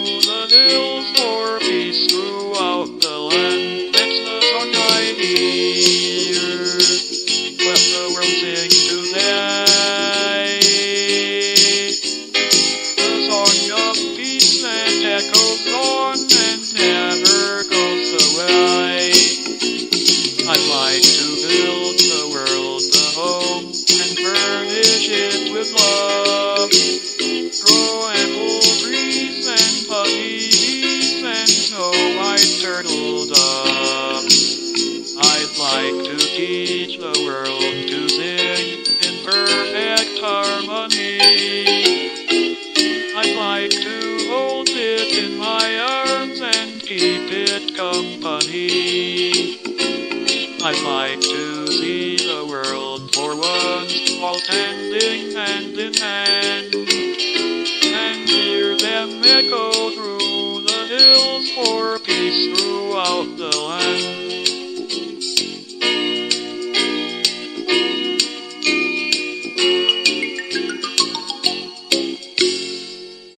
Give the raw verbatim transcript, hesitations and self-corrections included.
the hills for peace throughout the land. It's the song I hear. Let the world sing today. The song of peace that echoes on and never goes away. I'd like to build the world a home and furnish it with love. Grow apple trees and puppy bees and snow-white turtle doves. I'd like to teach the world to sing in perfect harmony. I'd like to hold it in my arms and keep it company. I'd like to see the world for once while standing hand in hand and hear them echo